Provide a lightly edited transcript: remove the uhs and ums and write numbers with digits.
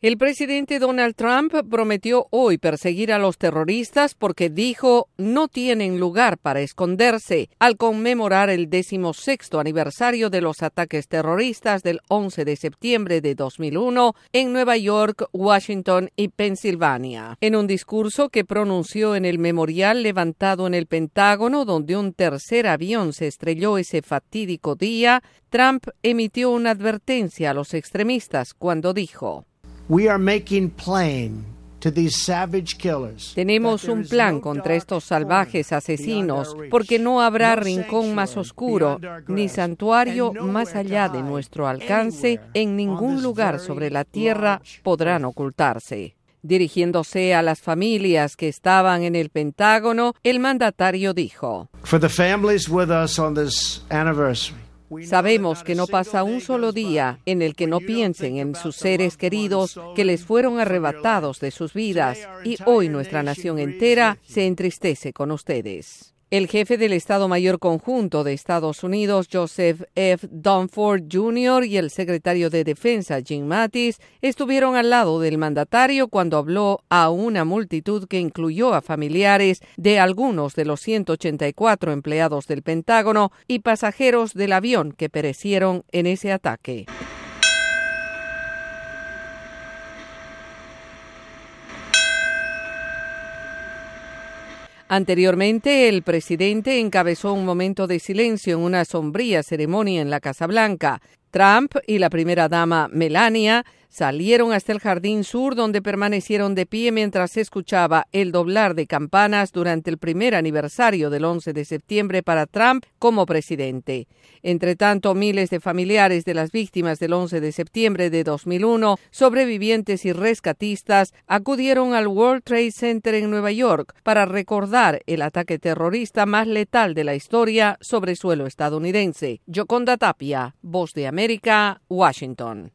El presidente Donald Trump prometió hoy perseguir a los terroristas porque dijo no tienen lugar para esconderse al conmemorar el 16º aniversario de los ataques terroristas del 11 de septiembre de 2001 en Nueva York, Washington y Pensilvania. En un discurso que pronunció en el memorial levantado en el Pentágono, donde un tercer avión se estrelló ese fatídico día, Trump emitió una advertencia a los extremistas cuando dijo: Tenemos un plan contra estos salvajes asesinos, porque no habrá rincón más oscuro ni santuario más allá de nuestro alcance. En ningún lugar sobre la tierra podrán ocultarse. Dirigiéndose a las familias que estaban en el Pentágono, el mandatario dijo: Sabemos que no pasa un solo día en el que no piensen en sus seres queridos que les fueron arrebatados de sus vidas, y hoy nuestra nación entera se entristece con ustedes. El jefe del Estado Mayor Conjunto de Estados Unidos, Joseph F. Dunford Jr., y el secretario de Defensa, Jim Mattis, estuvieron al lado del mandatario cuando habló a una multitud que incluyó a familiares de algunos de los 184 empleados del Pentágono y pasajeros del avión que perecieron en ese ataque. Anteriormente, el presidente encabezó un momento de silencio en una sombría ceremonia en la Casa Blanca. Trump y la primera dama Melania salieron hasta el Jardín Sur, donde permanecieron de pie mientras se escuchaba el doblar de campanas durante el primer aniversario del 11 de septiembre para Trump como presidente. Entre tanto, miles de familiares de las víctimas del 11 de septiembre de 2001, sobrevivientes y rescatistas, acudieron al World Trade Center en Nueva York para recordar el ataque terrorista más letal de la historia sobre suelo estadounidense. Yoconda Tapia, Voz de América, Washington.